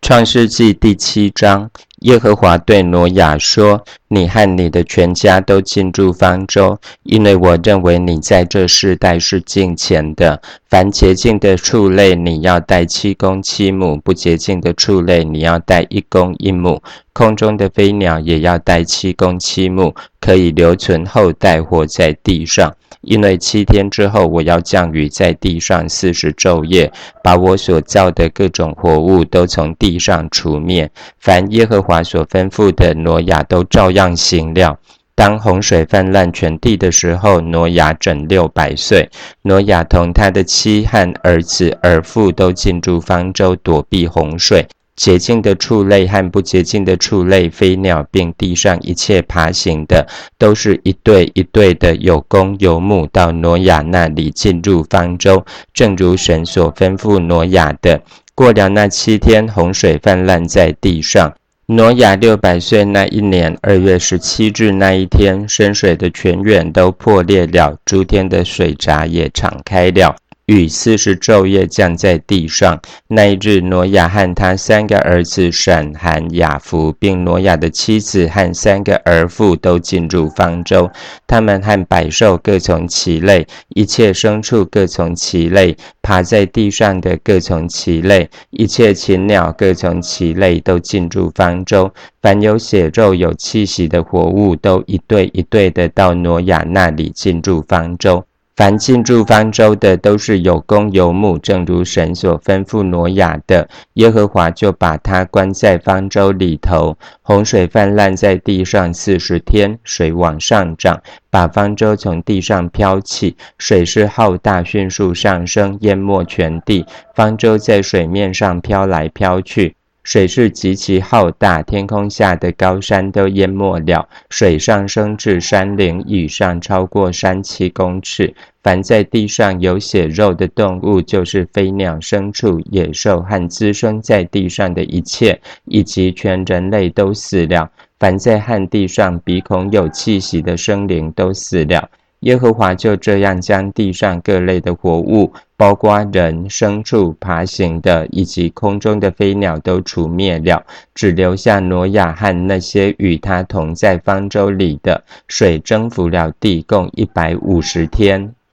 创世纪第7章，耶和华对挪亚说：你和你的全家都进入方舟，因为我认为你在这世代是敬虔的。凡洁净的畜类你要带7公7母，不洁净的畜类你要带1公1母。空中的飞鸟也要带7公7母，可以留存后代活在地上。因为7天之后，我要降雨在地上40昼夜，把我所造的各种活物都从地上除灭。凡耶和华所吩咐的，挪亚都照样行了。当洪水泛滥全地的时候，挪亚整600岁。挪亚同他的妻和儿子儿妇都进入方舟，躲避洪水。洁净的畜类和不洁净的畜类，飞鸟并地上一切爬行的，都是一对一对的有公有母，到挪亚那里进入方舟，正如神所吩咐挪亚的。过了那7天，洪水泛滥在地上。挪亚600岁那一年2月17日那一天，深水的泉源都破裂了，诸天的水闸也敞开了。雨40昼夜降在地上。那一日，挪亚和他3个儿子闪、含、雅弗，并挪亚的妻子和3个儿妇都进入方舟。他们和百兽各从其类，一切牲畜各从其类，爬在地上的各从其类，一切禽鸟各从其类，都进入方舟。凡有血肉有气息的活物，都一对一对的到挪亚那里进入方舟。凡进入方舟的，都是有公有母，正如神所吩咐挪亚的。耶和华就把他关在方舟里头。洪水泛滥在地上40天，水往上涨，把方舟从地上飘起，水势浩大，迅速上升，淹没全地。方舟在水面上飘来飘去。水势极其浩大，天空下的高山都淹没了，水上升至山岭以上，超过山7公尺。凡在地上有血肉的动物，就是飞鸟、牲畜、野兽和滋生在地上的一切，以及全人类都死了。凡在旱地上鼻孔有气息的生灵都死了。耶和华就这样将地上各类的活物，包括人、牲畜、爬行的，以及空中的飞鸟都除灭了，只留下挪亚和那些与他同在方舟里的。水征服了地，共150天。